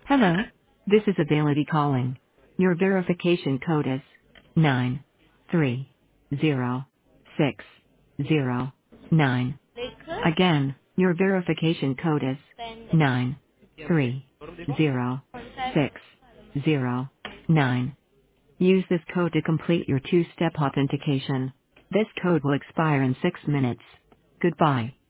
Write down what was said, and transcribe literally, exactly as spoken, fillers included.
Hello. This is Ability calling. Your verification code is nine three zero six zero nine. Baker, Again, your verification code is pending. nine three zero six zero nine. Use this code to complete your two-step authentication. This code will expire in six minutes. Goodbye.